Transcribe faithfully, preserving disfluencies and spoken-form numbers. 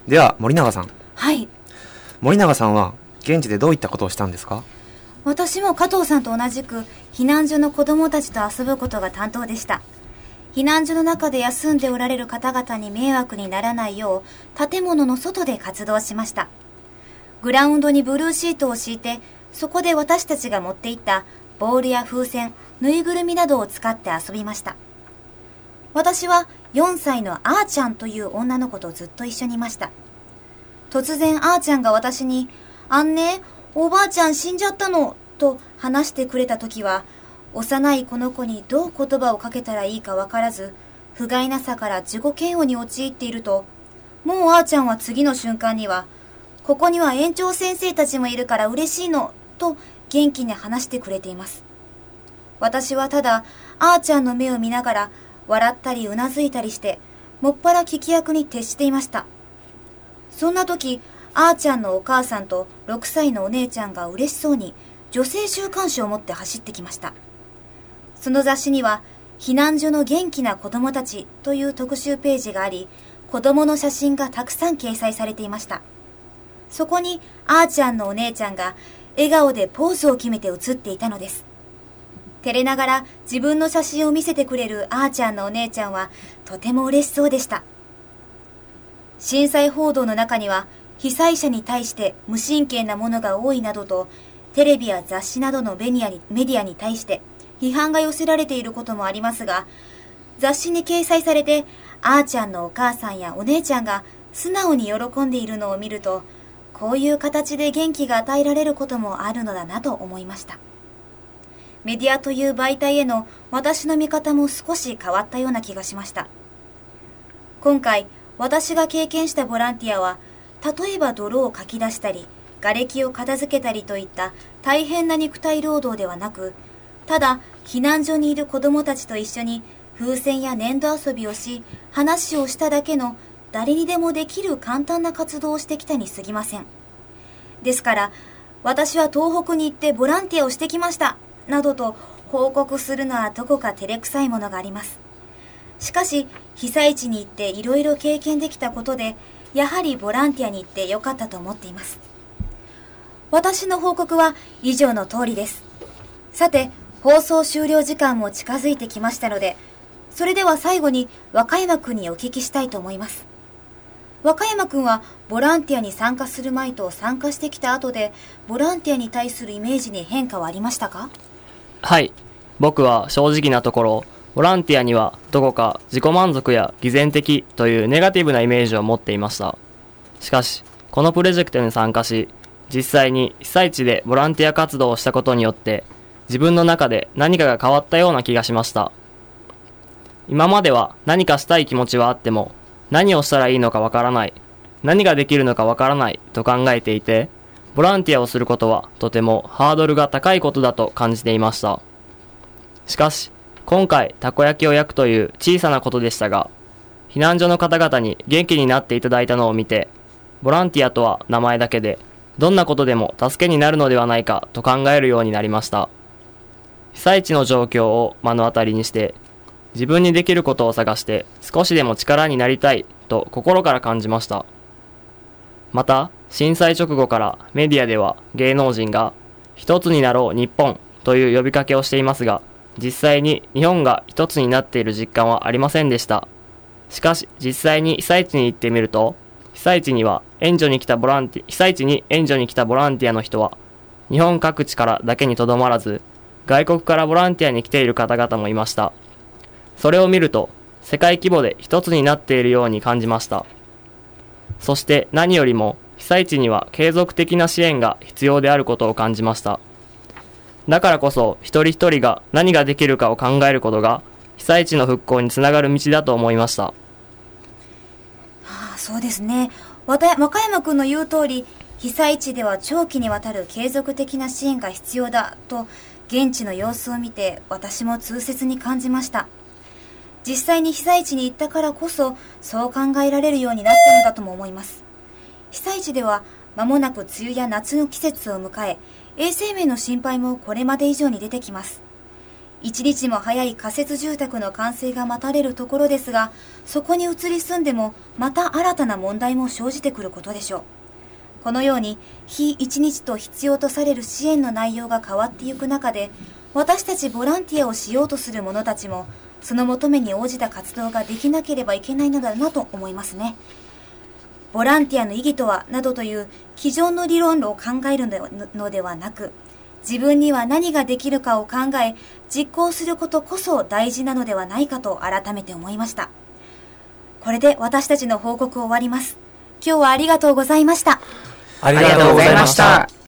では森永さん。 はい。 森永さんは現地でどういったことをしたんですか？ 私も加藤さんと同じく避難所の子供たちと遊ぶことが担当でした。避難所の中で休んでおられる方々に迷惑にならないよう建物の外で活動しました。グラウンドにブルーシートを敷いて、そこで私たちが持っていったボールや風船、ぬいぐるみなどを使って遊びました。私はよんさいのあーちゃんという女の子とずっと一緒にいました。突然あーちゃんが私に、あんね、おばあちゃん死んじゃったの、と話してくれたときは、幼いこの子にどう言葉をかけたらいいかわからず、不甲斐なさから自己嫌悪に陥っていると、もうあーちゃんは次の瞬間には、ここには園長先生たちもいるから嬉しいの、と元気に話してくれています。私はただ、あーちゃんの目を見ながら、笑ったりうなずいたりして、もっぱら聞き役に徹していました。そんな時、あーちゃんのお母さんとろくさいのお姉ちゃんが嬉しそうに女性週刊誌を持って走ってきました。その雑誌には、避難所の元気な子供たちという特集ページがあり、子供の写真がたくさん掲載されていました。そこにあーちゃんのお姉ちゃんが笑顔でポーズを決めて写っていたのです。照れながら自分の写真を見せてくれるあーちゃんのお姉ちゃんはとても嬉しそうでした。震災報道の中には、被災者に対して無神経なものが多いなどと、テレビや雑誌などのメディアに、メディアに対して批判が寄せられていることもありますが、雑誌に掲載されてあーちゃんのお母さんやお姉ちゃんが素直に喜んでいるのを見ると、こういう形で元気が与えられることもあるのだなと思いました。メディアという媒体への私の見方も少し変わったような気がしました。今回私が経験したボランティアは、例えば泥をかき出したり、瓦礫を片付けたりといった大変な肉体労働ではなく、ただ避難所にいる子どもたちと一緒に風船や粘土遊びをし、話をしただけの誰にでもできる簡単な活動をしてきたに過ぎません。ですから、私は東北に行ってボランティアをしてきました、などと報告するのはどこか照れくさいものがあります。しかし、被災地に行っていろいろ経験できたことで、やはりボランティアに行ってよかったと思っています。私の報告は以上の通りです。さて、放送終了時間も近づいてきましたので、それでは最後に和歌山くんにお聞きしたいと思います。和歌山くんはボランティアに参加する前と参加してきた後で、ボランティアに対するイメージに変化はありましたか？ はい。僕は正直なところ、ボランティアにはどこか自己満足や偽善的というネガティブなイメージを持っていました。しかし、このプロジェクトに参加し、実際に被災地でボランティア活動をしたことによって、自分の中で何かが変わったような気がしました。今までは何かしたい気持ちはあっても、何をしたらいいのかわからない、何ができるのかわからないと考えていて、ボランティアをすることはとてもハードルが高いことだと感じていました。しかし、今回たこ焼きを焼くという小さなことでしたが、避難所の方々に元気になっていただいたのを見て、ボランティアとは名前だけで、どんなことでも助けになるのではないかと考えるようになりました。被災地の状況を目の当たりにして、自分にできることを探して少しでも力になりたいと心から感じました。また、震災直後からメディアでは芸能人が一つになろう日本という呼びかけをしていますが、実際に日本が一つになっている実感はありませんでした。しかし実際に被災地に行ってみると、被災地には援助に来たボランティ被災地に援助に来たボランティアの人は日本各地からだけにとどまらず、外国からボランティアに来ている方々もいました。それを見ると世界規模で一つになっているように感じました。そして何よりも被災地には継続的な支援が必要であることを感じました。だからこそ一人一人が何ができるかを考えることが被災地の復興につながる道だと思いました。はあ、そうですね。和歌山くんの言う通り、被災地では長期にわたる継続的な支援が必要だと現地の様子を見て私も痛切に感じました。実際に被災地に行ったからこそそう考えられるようになったのだとも思います。被災地では間もなく梅雨や夏の季節を迎え、衛生面の心配もこれまで以上に出てきます。 一日も早い仮設住宅の完成が待たれるところですが、そこに移り住んでもまた新たな問題も生じてくることでしょう。このように日一日と必要とされる支援の内容が変わっていく中で、私たちボランティアをしようとする者たちもその求めに応じた活動ができなければいけないのだなと思いますね。ボランティアの意義とはなどという既存の理論を考えるのではなく、自分には何ができるかを考え実行することこそ大事なのではないかと改めて思いました。これで私たちの報告を終わります。今日はありがとうございました。 ありがとうございました。